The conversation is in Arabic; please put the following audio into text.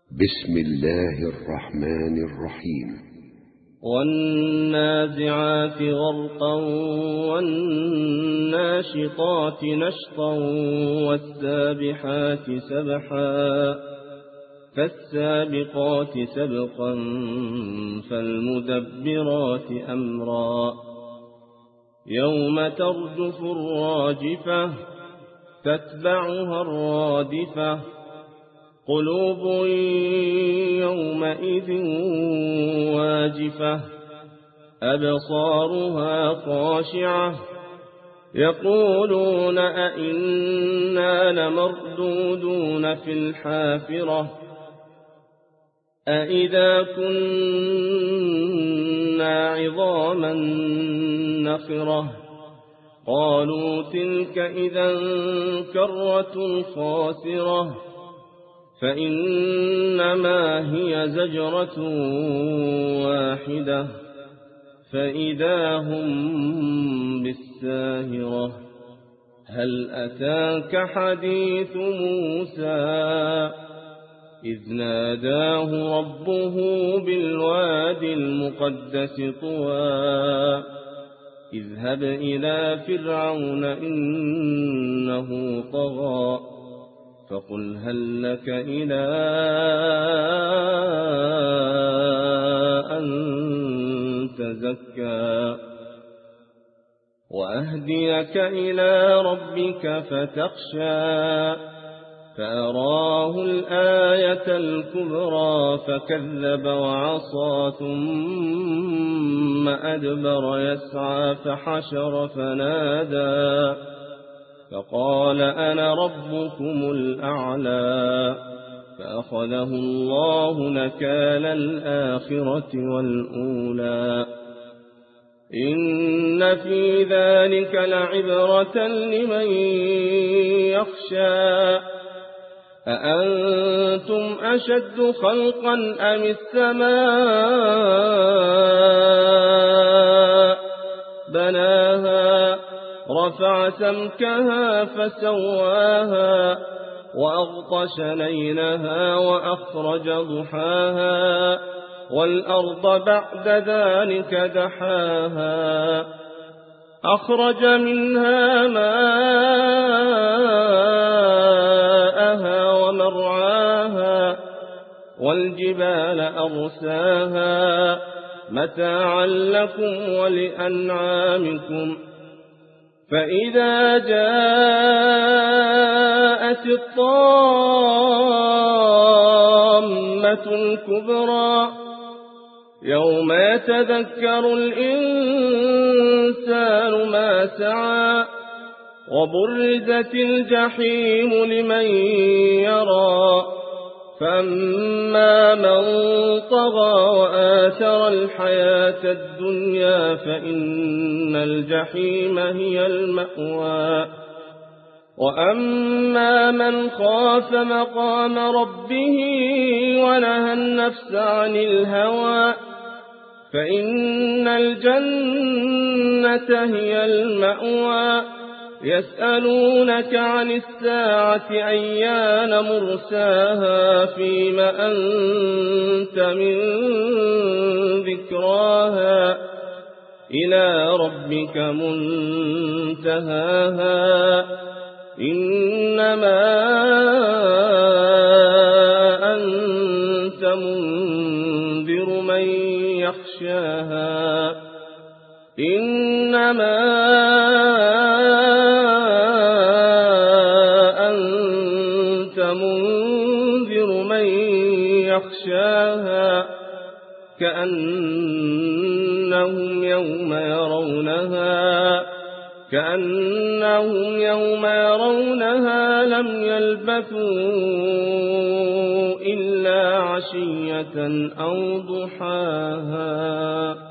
بسم الله الرحمن الرحيم. والنازعات غرقا والناشطات نشطا والسابحات سبحا فالسابقات سبقا فالمدبرات أمرا يوم ترجف الراجفة تتبعها الرادفة قلوب يومئذ واجفة أبصارها خاشعة يقولون أئنا لمردودون في الحافرة أئذا كنا عظاما نخرة قالوا تلك إذا كرة خاسرة فإنما هي زجرة واحدة فإذا هم بالساهرة هل أتاك حديث موسى إذ ناداه ربه بالواد المقدس طوى اذهب إلى فرعون إنه طغى فقل هل لك إلى أن تزكى وأهديك إلى ربك فتخشى فأراه الآية الكبرى فكذب وعصى ثم أدبر يسعى فحشر فنادى فقال أنا ربكم الأعلى فأخذه الله نكال الآخرة والأولى إن في ذلك لعبرة لمن يخشى أأنتم أشد خلقا أم السماء بناها رفع سمكها فسواها وأغطش ليلها وأخرج ضحاها والأرض بعد ذلك دحاها أخرج منها ماءها ومرعاها والجبال أرساها متاعا لكم ولأنعامكم فإذا جاءت الطامة الكبرى يوم يتذكر الإنسان ما سعى وبرزت الجحيم لمن يرى فأما من طغى وآثر الحياة الدنيا فإن الجحيم هي المأوى وأما من خاف مقام ربه ونهى النفس عن الهوى فإن الجنة هي المأوى يسألونك عن الساعة أيان مرساها فيم أنت من ذكراها إلى ربك منتهاها إنما أنت منذر من يخشاها إنما أنت منذر من يخشاها كأنهم يوم يرونها لم يلبثوا إلا عشية أو ضحاها.